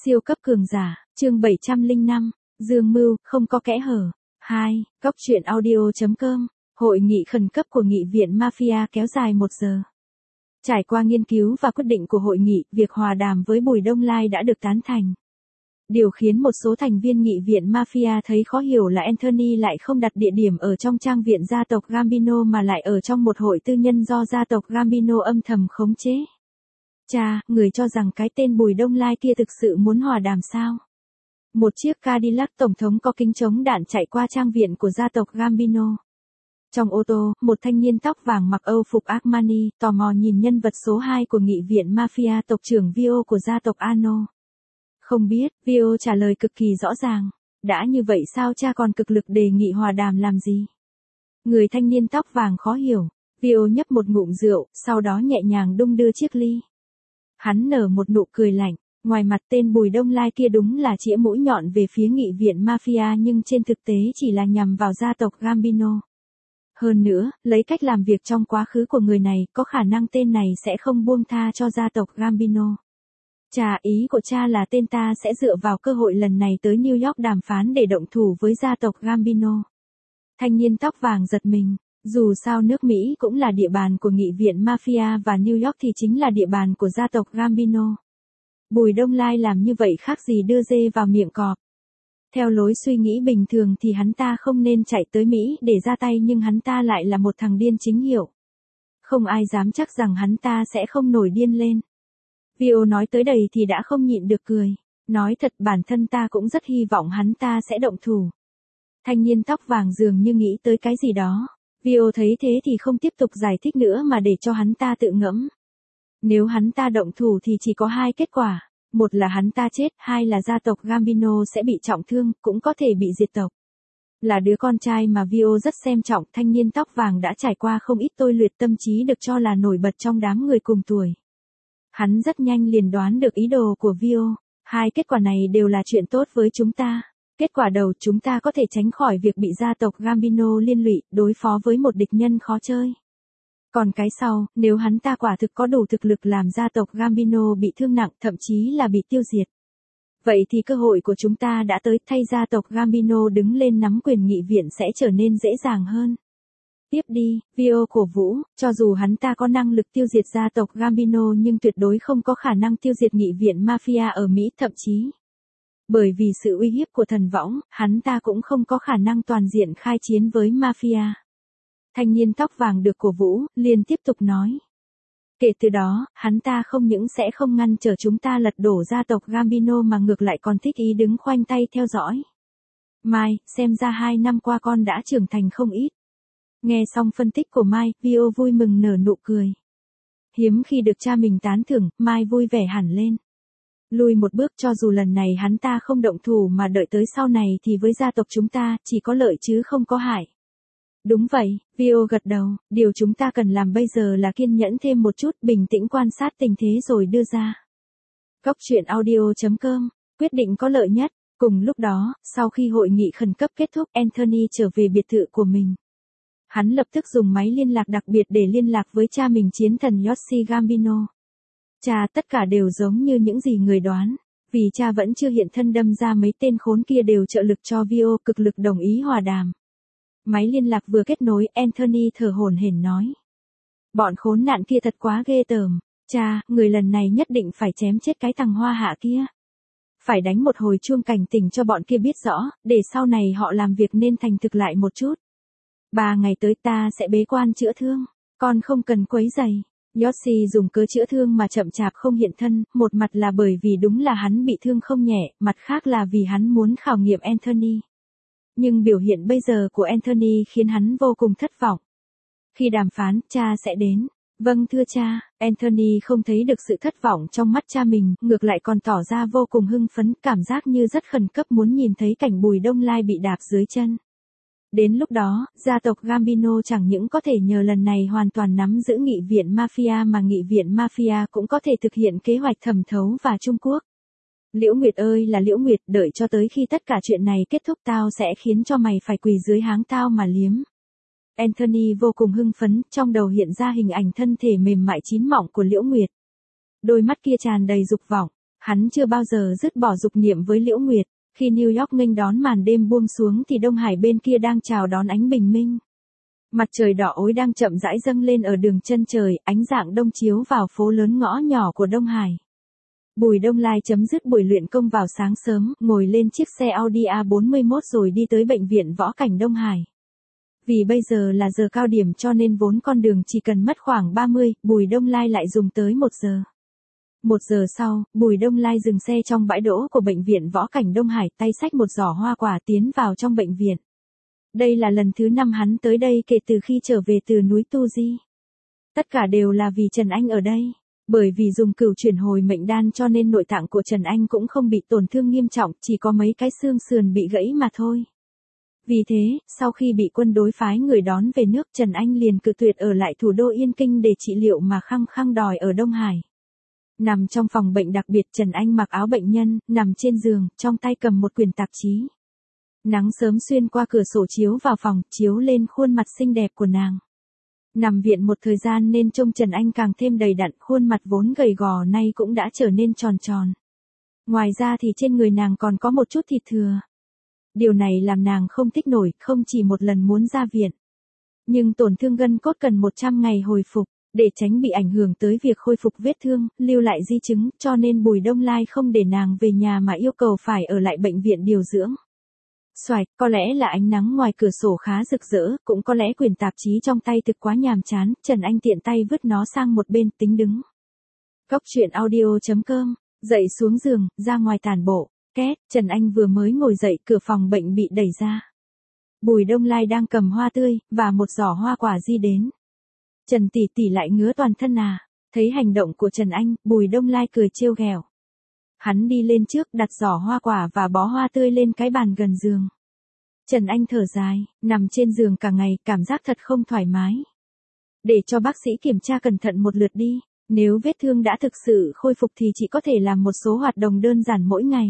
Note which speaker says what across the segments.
Speaker 1: Siêu cấp cường giả, chương 705, Dương Mưu, không có kẽ hở. 2. Góc truyện audio.com. Hội nghị khẩn cấp của Nghị viện Mafia kéo dài 1 giờ. Trải qua nghiên cứu và quyết định của hội nghị, việc hòa đàm với Bùi Đông Lai đã được tán thành. Điều khiến một số thành viên Nghị viện Mafia thấy khó hiểu là Anthony lại không đặt địa điểm ở trong trang viện gia tộc Gambino mà lại ở trong một hội tư nhân do gia tộc Gambino âm thầm khống chế. Chà, người cho rằng cái tên Bùi Đông Lai kia thực sự muốn hòa đàm sao? Một chiếc Cadillac tổng thống có kính chống đạn chạy qua trang viện của gia tộc Gambino. Trong ô tô, một thanh niên tóc vàng mặc Âu phục Armani, tò mò nhìn nhân vật số 2 của Nghị viện Mafia, tộc trưởng Vio của gia tộc Ano. Không biết, Vio trả lời cực kỳ rõ ràng. Đã như vậy sao cha còn cực lực đề nghị hòa đàm làm gì? Người thanh niên tóc vàng khó hiểu. Vio nhấp một ngụm rượu, sau đó nhẹ nhàng đung đưa chiếc ly. Hắn nở một nụ cười lạnh. Ngoài mặt tên Bùi Đông Lai kia đúng là chĩa mũi nhọn về phía Nghị viện Mafia nhưng trên thực tế chỉ là nhằm vào gia tộc Gambino. Hơn nữa, lấy cách làm việc trong quá khứ của người này, có khả năng tên này sẽ không buông tha cho gia tộc Gambino. Chà, ý của cha là tên ta sẽ dựa vào cơ hội lần này tới New York đàm phán để động thủ với gia tộc Gambino. Thanh niên tóc vàng giật mình. Dù sao nước Mỹ cũng là địa bàn của Nghị viện Mafia và New York thì chính là địa bàn của gia tộc Gambino. Bùi Đông Lai làm như vậy khác gì đưa dê vào miệng cọp. Theo lối suy nghĩ bình thường thì hắn ta không nên chạy tới Mỹ để ra tay nhưng hắn ta lại là một thằng điên chính hiệu. Không ai dám chắc rằng hắn ta sẽ không nổi điên lên. Vio nói tới đây thì đã không nhịn được cười. Nói thật bản thân ta cũng rất hy vọng hắn ta sẽ động thủ. Thanh niên tóc vàng dường như nghĩ tới cái gì đó. Vio thấy thế thì không tiếp tục giải thích nữa mà để cho hắn ta tự ngẫm. Nếu hắn ta động thủ thì chỉ có 2 kết quả. Một là hắn ta chết, 2 là gia tộc Gambino sẽ bị trọng thương, cũng có thể bị diệt tộc. Là đứa con trai mà Vio rất xem trọng, thanh niên tóc vàng đã trải qua không ít tôi luyện tâm trí được cho là nổi bật trong đám người cùng tuổi. Hắn rất nhanh liền đoán được ý đồ của Vio. 2 kết quả này đều là chuyện tốt với chúng ta. Kết quả đầu, chúng ta có thể tránh khỏi việc bị gia tộc Gambino liên lụy, đối phó với một địch nhân khó chơi. Còn cái sau, nếu hắn ta quả thực có đủ thực lực làm gia tộc Gambino bị thương nặng, thậm chí là bị tiêu diệt. Vậy thì cơ hội của chúng ta đã tới, thay gia tộc Gambino đứng lên nắm quyền nghị viện sẽ trở nên dễ dàng hơn. Tiếp đi, Vio cổ vũ, cho dù hắn ta có năng lực tiêu diệt gia tộc Gambino nhưng tuyệt đối không có khả năng tiêu diệt nghị viện Mafia ở Mỹ, thậm chí. Bởi vì sự uy hiếp của thần võng, hắn ta cũng không có khả năng toàn diện khai chiến với Mafia. Thanh niên tóc vàng được cổ vũ, liền tiếp tục nói. Kể từ đó, hắn ta không những sẽ không ngăn trở chúng ta lật đổ gia tộc Gambino mà ngược lại còn thích ý đứng khoanh tay theo dõi. Mai, xem ra 2 năm qua con đã trưởng thành không ít. Nghe xong phân tích của Mai, Vio vui mừng nở nụ cười. Hiếm khi được cha mình tán thưởng, Mai vui vẻ hẳn lên. Lùi một bước, cho dù lần này hắn ta không động thủ mà đợi tới sau này thì với gia tộc chúng ta chỉ có lợi chứ không có hại. Đúng vậy, Vio gật đầu, điều chúng ta cần làm bây giờ là kiên nhẫn thêm một chút, bình tĩnh quan sát tình thế rồi đưa ra. Góc truyện audio.com, quyết định có lợi nhất. Cùng lúc đó, sau khi hội nghị khẩn cấp kết thúc, Anthony trở về biệt thự của mình. Hắn lập tức dùng máy liên lạc đặc biệt để liên lạc với cha mình, chiến thần Yoshi Gambino. Cha, tất cả đều giống như những gì người đoán. Vì cha vẫn chưa hiện thân đâm ra mấy tên khốn kia đều trợ lực cho Vio, cực lực đồng ý hòa đàm. Máy liên lạc vừa kết nối, Anthony thở hổn hển nói. Bọn khốn nạn kia thật quá ghê tởm. Cha, người lần này nhất định phải chém chết cái thằng hoa hạ kia. Phải đánh một hồi chuông cảnh tỉnh cho bọn kia biết rõ, để sau này họ làm việc nên thành thực lại một chút. 3 ngày tới ta sẽ bế quan chữa thương. Con không cần quấy rầy. Yoshi dùng cớ chữa thương mà chậm chạp không hiện thân, một mặt là bởi vì đúng là hắn bị thương không nhẹ, mặt khác là vì hắn muốn khảo nghiệm Anthony. Nhưng biểu hiện bây giờ của Anthony khiến hắn vô cùng thất vọng. Khi đàm phán, cha sẽ đến. Vâng thưa cha. Anthony không thấy được sự thất vọng trong mắt cha mình, ngược lại còn tỏ ra vô cùng hưng phấn, cảm giác như rất khẩn cấp muốn nhìn thấy cảnh Bùi Đông Lai bị đạp dưới chân. Đến lúc đó, gia tộc Gambino chẳng những có thể nhờ lần này hoàn toàn nắm giữ nghị viện Mafia mà nghị viện Mafia cũng có thể thực hiện kế hoạch thẩm thấu vào Trung Quốc. Liễu Nguyệt ơi là Liễu Nguyệt, đợi cho tới khi tất cả chuyện này kết thúc tao sẽ khiến cho mày phải quỳ dưới háng tao mà liếm. Anthony vô cùng hưng phấn, trong đầu hiện ra hình ảnh thân thể mềm mại chín mọng của Liễu Nguyệt. Đôi mắt kia tràn đầy dục vọng, Hắn chưa bao giờ dứt bỏ dục niệm với Liễu Nguyệt, khi New York nghênh đón màn đêm buông xuống thì Đông Hải bên kia đang chào đón ánh bình minh. Mặt trời đỏ ối đang chậm rãi dâng lên ở đường chân trời, ánh dạng đông chiếu vào phố lớn ngõ nhỏ của Đông Hải. Bùi Đông Lai chấm dứt buổi luyện công vào sáng sớm, ngồi lên chiếc xe Audi A41 rồi đi tới bệnh viện Võ Cảnh Đông Hải. Vì bây giờ là giờ cao điểm cho nên vốn con đường chỉ cần mất khoảng 30, Bùi Đông Lai lại dùng tới 1 giờ. 1 giờ sau, Bùi Đông Lai dừng xe trong bãi đỗ của bệnh viện Võ Cảnh Đông Hải, tay xách một giỏ hoa quả tiến vào trong bệnh viện. Đây là lần thứ 5 hắn tới đây kể từ khi trở về từ núi Tu Di. Tất cả đều là vì Trần Anh ở đây. Bởi vì dùng cửu chuyển hồi mệnh đan cho nên nội tạng của Trần Anh cũng không bị tổn thương nghiêm trọng, chỉ có mấy cái xương sườn bị gãy mà thôi. Vì thế, sau khi bị quân đối phái người đón về nước, Trần Anh liền cự tuyệt ở lại thủ đô Yên Kinh để trị liệu mà khăng khăng đòi ở Đông Hải. Nằm trong phòng bệnh đặc biệt, Trần Anh mặc áo bệnh nhân, nằm trên giường, trong tay cầm một quyển tạp chí. Nắng sớm xuyên qua cửa sổ chiếu vào phòng, chiếu lên khuôn mặt xinh đẹp của nàng. Nằm viện một thời gian nên trông Trần Anh càng thêm đầy đặn, khuôn mặt vốn gầy gò nay cũng đã trở nên tròn tròn. Ngoài ra thì trên người nàng còn có một chút thịt thừa. Điều này làm nàng không thích nổi, không chỉ một lần muốn ra viện. Nhưng tổn thương gân cốt cần 100 ngày hồi phục, để tránh bị ảnh hưởng tới việc khôi phục vết thương, lưu lại di chứng, cho nên Bùi Đông Lai không để nàng về nhà mà yêu cầu phải ở lại bệnh viện điều dưỡng. Xoạch, có lẽ là ánh nắng ngoài cửa sổ khá rực rỡ, cũng có lẽ quyển tạp chí trong tay thực quá nhàm chán, Trần Anh tiện tay vứt nó sang một bên, tính đứng. Góc truyện audio.com, dậy xuống giường, ra ngoài tản bộ, két, Trần Anh vừa mới ngồi dậy, cửa phòng bệnh bị đẩy ra. Bùi Đông Lai đang cầm hoa tươi, và một giỏ hoa quả di đến. Trần tỷ tỷ lại ngứa toàn thân à, thấy hành động của Trần Anh, Bùi Đông Lai cười trêu ghẹo. Hắn đi lên trước, đặt giỏ hoa quả và bó hoa tươi lên cái bàn gần giường. Trần Anh thở dài, nằm trên giường cả ngày, cảm giác thật không thoải mái. Để cho bác sĩ kiểm tra cẩn thận một lượt đi, nếu vết thương đã thực sự khôi phục thì chỉ có thể làm một số hoạt động đơn giản mỗi ngày.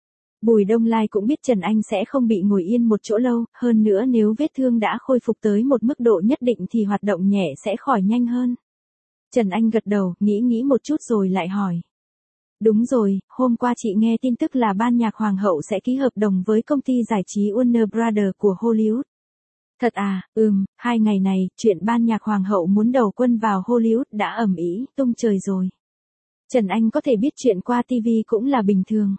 Speaker 1: Bùi Đông Lai cũng biết Trần Anh sẽ không bị ngồi yên một chỗ lâu, hơn nữa nếu vết thương đã khôi phục tới một mức độ nhất định thì hoạt động nhẹ sẽ khỏi nhanh hơn. Trần Anh gật đầu, nghĩ một chút rồi lại hỏi. Đúng rồi, hôm qua chị nghe tin tức là ban nhạc Hoàng hậu sẽ ký hợp đồng với công ty giải trí Warner Brothers của Hollywood. Thật à, 2 ngày này, chuyện ban nhạc Hoàng hậu muốn đầu quân vào Hollywood đã ầm ĩ tung trời rồi. Trần Anh có thể biết chuyện qua TV cũng là bình thường.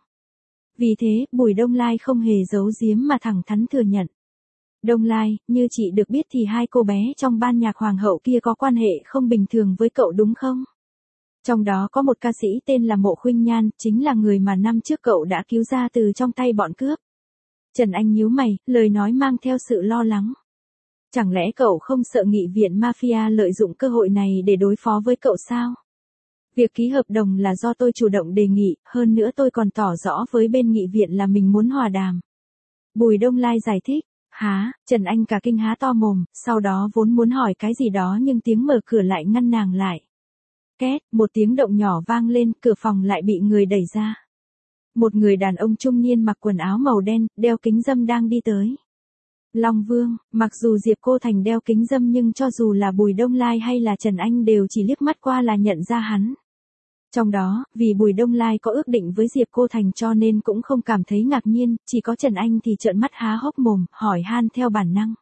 Speaker 1: Vì thế, Bùi Đông Lai không hề giấu giếm mà thẳng thắn thừa nhận. Đông Lai, như chị được biết thì 2 cô bé trong ban nhạc Hoàng hậu kia có quan hệ không bình thường với cậu đúng không? Trong đó có một ca sĩ tên là Mộ Khuynh Nhan, chính là người mà năm trước cậu đã cứu ra từ trong tay bọn cướp. Trần Anh nhíu mày, lời nói mang theo sự lo lắng. Chẳng lẽ cậu không sợ nghị viện mafia lợi dụng cơ hội này để đối phó với cậu sao? Việc ký hợp đồng là do tôi chủ động đề nghị, hơn nữa tôi còn tỏ rõ với bên nghị viện là mình muốn hòa đàm. Bùi Đông Lai giải thích. Hả? Trần Anh cả kinh há to mồm, sau đó vốn muốn hỏi cái gì đó nhưng tiếng mở cửa lại ngăn nàng lại. Két, một tiếng động nhỏ vang lên, cửa phòng lại bị người đẩy ra. Một người đàn ông trung niên mặc quần áo màu đen, đeo kính râm đang đi tới. Long Vương, mặc dù Diệp Cô Thành đeo kính râm nhưng cho dù là Bùi Đông Lai hay là Trần Anh đều chỉ liếc mắt qua là nhận ra hắn. Trong đó, vì Bùi Đông Lai có ước định với Diệp Cô Thành cho nên cũng không cảm thấy ngạc nhiên, chỉ có Trần Anh thì trợn mắt há hốc mồm, hỏi han theo bản năng.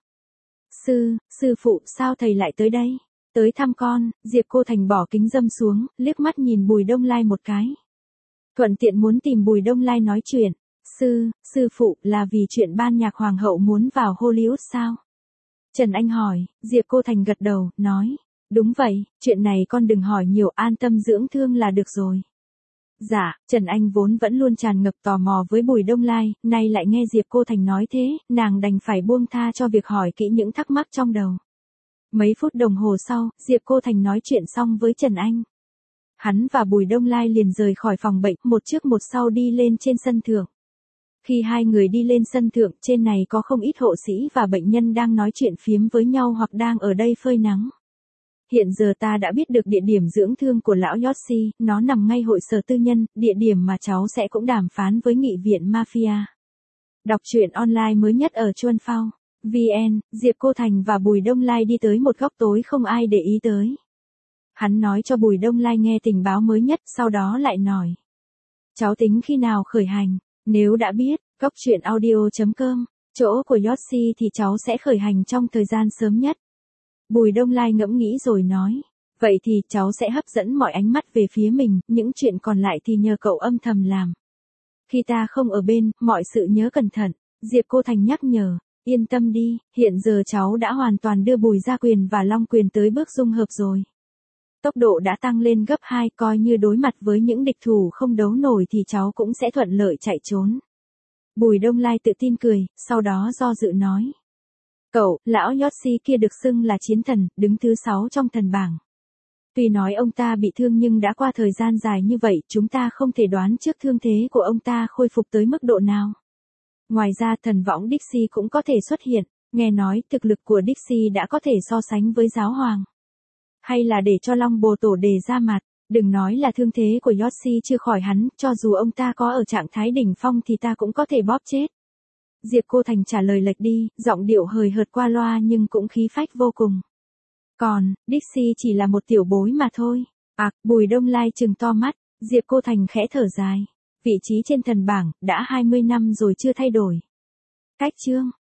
Speaker 1: Sư phụ, sao thầy lại tới đây? Tới thăm con, Diệp Cô Thành bỏ kính râm xuống, liếc mắt nhìn Bùi Đông Lai một cái. Thuận tiện muốn tìm Bùi Đông Lai nói chuyện. Sư phụ, là vì chuyện ban nhạc Hoàng hậu muốn vào Hollywood sao? Trần Anh hỏi, Diệp Cô Thành gật đầu, nói. Đúng vậy, chuyện này con đừng hỏi nhiều, an tâm dưỡng thương là được rồi. Dạ, Trần Anh vốn vẫn luôn tràn ngập tò mò với Bùi Đông Lai, nay lại nghe Diệp Cô Thành nói thế, nàng đành phải buông tha cho việc hỏi kỹ những thắc mắc trong đầu. Mấy phút đồng hồ sau, Diệp Cô Thành nói chuyện xong với Trần Anh. Hắn và Bùi Đông Lai liền rời khỏi phòng bệnh, một trước một sau đi lên trên sân thượng. Khi hai người đi lên sân thượng, trên này có không ít hộ sĩ và bệnh nhân đang nói chuyện phiếm với nhau hoặc đang ở đây phơi nắng. Hiện giờ ta đã biết được địa điểm dưỡng thương của lão Yossi, nó nằm ngay hội sở tư nhân, địa điểm mà cháu sẽ cũng đàm phán với nghị viện mafia. Đọc truyện online mới nhất ở Chuan Phao. VN, Diệp Cô Thành và Bùi Đông Lai đi tới một góc tối không ai để ý tới. Hắn nói cho Bùi Đông Lai nghe tình báo mới nhất, sau đó lại nói. Cháu tính khi nào khởi hành? Nếu đã biết, cóc truyện audio.com, chỗ của Yoshi thì cháu sẽ khởi hành trong thời gian sớm nhất. Bùi Đông Lai ngẫm nghĩ rồi nói. Vậy thì cháu sẽ hấp dẫn mọi ánh mắt về phía mình, những chuyện còn lại thì nhờ cậu âm thầm làm. Khi ta không ở bên, mọi sự nhớ cẩn thận, Diệp Cô Thành nhắc nhở. Yên tâm đi, hiện giờ cháu đã hoàn toàn đưa Bùi Gia Quyền và Long Quyền tới bước dung hợp rồi. Tốc độ đã tăng lên gấp 2, coi như đối mặt với những địch thủ không đấu nổi thì cháu cũng sẽ thuận lợi chạy trốn. Bùi Đông Lai tự tin cười, sau đó do dự nói. Cậu, lão Yoshi kia được xưng là chiến thần, đứng thứ 6 trong thần bảng. Tuy nói ông ta bị thương nhưng đã qua thời gian dài như vậy, chúng ta không thể đoán trước thương thế của ông ta khôi phục tới mức độ nào. Ngoài ra thần võng Dixie cũng có thể xuất hiện, nghe nói thực lực của Dixie đã có thể so sánh với giáo hoàng. Hay là để cho Long Bồ Tổ đề ra mặt, đừng nói là thương thế của Yoshi chưa khỏi hắn, cho dù ông ta có ở trạng thái đỉnh phong thì ta cũng có thể bóp chết. Diệp Cô Thành trả lời lệch đi, giọng điệu hời hợt qua loa nhưng cũng khí phách vô cùng. Còn, Dixie chỉ là một tiểu bối mà thôi. Bùi Đông Lai trừng to mắt, Diệp Cô Thành khẽ thở dài. Vị trí trên thần bảng, đã 20 năm rồi chưa thay đổi. Cách chương.